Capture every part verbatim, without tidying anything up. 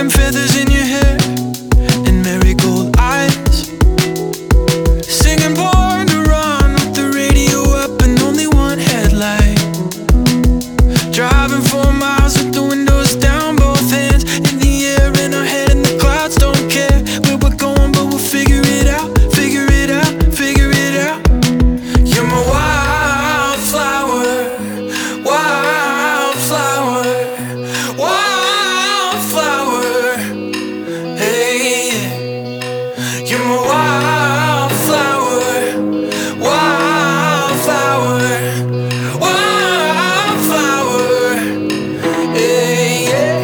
and feathers in your hair and marigold eyes, singing Born to Run with the radio up and only one headlight, driving four miles with the windows down, both hands in the air and our head in the clouds. Don't care where we're going, but we'll figure it out, figure it out, figure it out. You're my wildflower, wildflower, wildflower. Hey, you're my wildflower, wildflower, wildflower. Hey, yeah.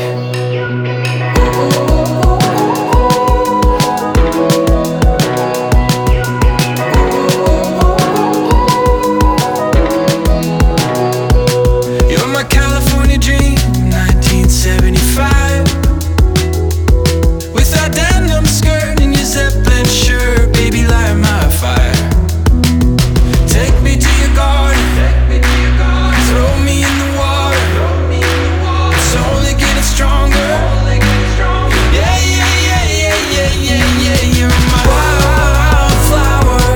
You're my California dream, nineteen seventy-five. With that denim skirt and your Zeppelin shirt, baby, light my fire. Take me to your garden, throw me in the water. It's only getting stronger. Yeah, yeah, yeah, yeah, yeah, yeah, yeah. You're my wildflower,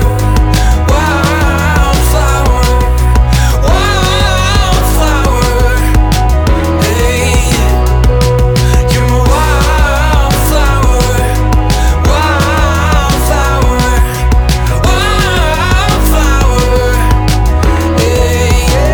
wildflower, wildflower. Hey, you're my wildflower, wildflower, wildflower. Hey, yeah.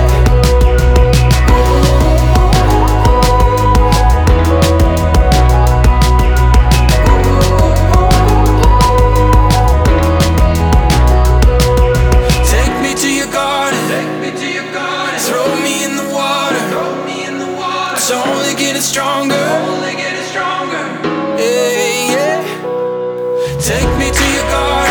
Take me to your garden, throw me in the water. It's only getting stronger. Hey, yeah. Take me to your garden.